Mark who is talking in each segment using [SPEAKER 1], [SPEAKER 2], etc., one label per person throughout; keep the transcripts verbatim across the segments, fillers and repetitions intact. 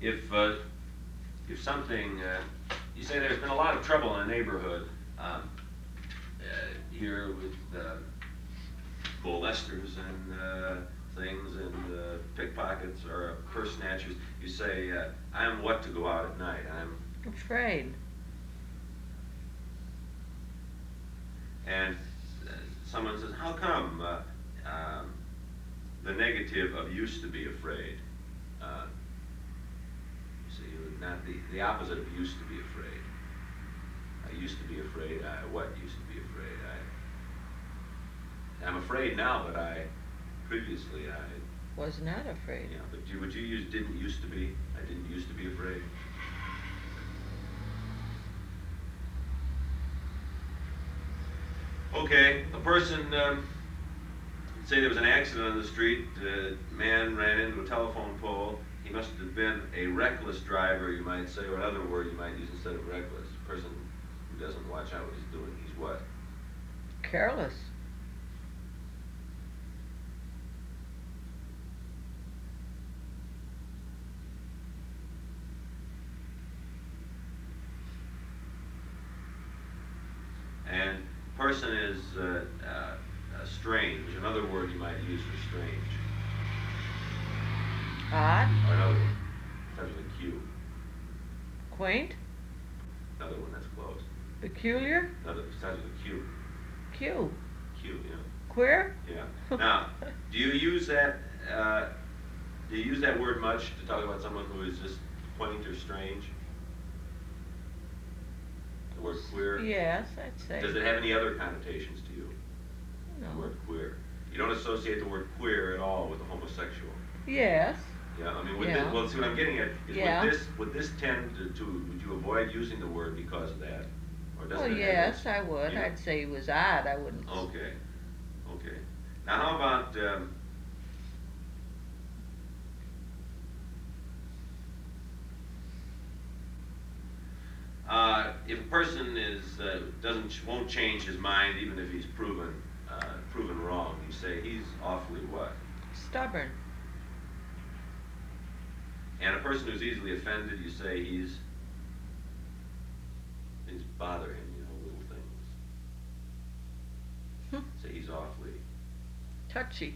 [SPEAKER 1] if uh, if something, uh, you say there's been a lot of trouble in the neighborhood um, uh, here with uh, molesters and uh, things and uh, pickpockets or uh, purse snatchers, you say, uh, I'm what to go out at night? I'm
[SPEAKER 2] afraid.
[SPEAKER 1] And uh, someone says, how come? Uh, um, the negative of used to be afraid. Uh, you see, not the, the opposite of used to be afraid. I used to be afraid. I what used to be afraid? I, I'm afraid now, but I previously I
[SPEAKER 2] Was not afraid.
[SPEAKER 1] Yeah, but you, would you use didn't used to be? I didn't used to be afraid. Okay, a person, um, say there was an accident on the street, a man ran into a telephone pole. He must have been a reckless driver, you might say, or another word you might use instead of reckless. A person who doesn't watch out what he's doing, he's what?
[SPEAKER 2] Careless.
[SPEAKER 1] And person is uh, uh, uh, strange. Another word you might use for strange.
[SPEAKER 2] Odd.
[SPEAKER 1] Or another one. Starts with a Q.
[SPEAKER 2] Quaint.
[SPEAKER 1] Another one that's close.
[SPEAKER 2] Peculiar.
[SPEAKER 1] Another starts with a Q.
[SPEAKER 2] Q.
[SPEAKER 1] Q, yeah.
[SPEAKER 2] Queer.
[SPEAKER 1] Yeah. Now, do you use that? Uh, do you use that word much to talk about someone who is just quaint or strange? The word queer.
[SPEAKER 2] Yes, I'd say.
[SPEAKER 1] Does it have any other connotations to you?
[SPEAKER 2] No.
[SPEAKER 1] The word queer. You don't associate the word queer at all with a homosexual.
[SPEAKER 2] Yes.
[SPEAKER 1] Yeah, I mean, would
[SPEAKER 2] Yeah.
[SPEAKER 1] this, well, see what I'm getting at is
[SPEAKER 2] Yeah.
[SPEAKER 1] would this would this tend to, to would you avoid using the word because of that, or does
[SPEAKER 2] Well,
[SPEAKER 1] it?
[SPEAKER 2] yes,
[SPEAKER 1] have
[SPEAKER 2] I would.
[SPEAKER 1] Yeah.
[SPEAKER 2] I'd say he was odd. I wouldn't.
[SPEAKER 1] Okay, okay. Now, how about um, uh, if a person is uh, doesn't won't change his mind even if he's proven uh, proven wrong? You say he's awfully what?
[SPEAKER 2] Stubborn.
[SPEAKER 1] And a person who's easily offended, you say he's things bother him, you know, little things. Say he's awfully
[SPEAKER 2] Touchy.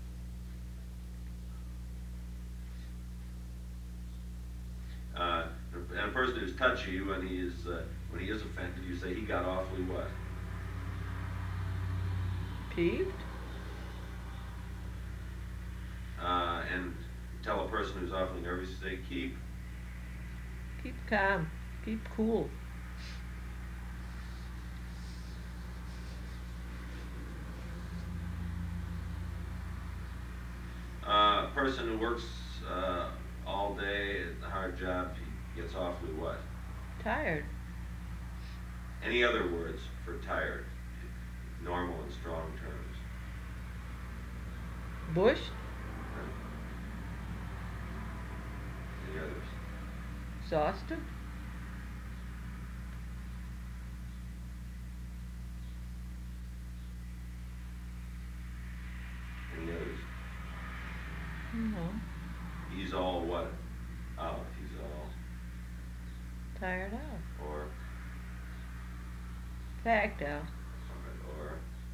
[SPEAKER 1] uh, and a person who's touchy when he is uh, when he is offended, you say he got awfully what?
[SPEAKER 2] Peeved.
[SPEAKER 1] Uh, and tell a person who's awfully nervous, you say keep.
[SPEAKER 2] Keep calm. Keep cool.
[SPEAKER 1] Uh, a person who works uh, all day at a hard job, he gets awfully what?
[SPEAKER 2] Tired.
[SPEAKER 1] Any other words for tired? Normal and strong terms.
[SPEAKER 2] Bush.
[SPEAKER 1] Any others?
[SPEAKER 2] Exhausted.
[SPEAKER 1] Any others?
[SPEAKER 2] No.
[SPEAKER 1] He's all what? Out. He's all.
[SPEAKER 2] Tired out.
[SPEAKER 1] Or.
[SPEAKER 2] Fagged out.
[SPEAKER 1] Or.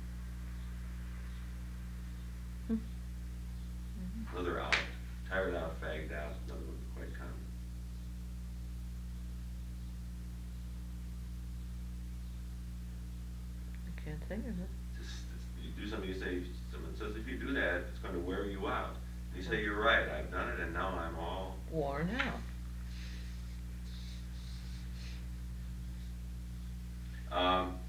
[SPEAKER 2] Hmm.
[SPEAKER 1] Another out. Tired out, fagged out. Another one quite common.
[SPEAKER 2] I can't think of it.
[SPEAKER 1] Just, just you do something, you say, someone says, if you do that, it's going to wear you out. And you say, you're right, I've done it, and now I'm all.
[SPEAKER 2] Worn out.
[SPEAKER 1] Um,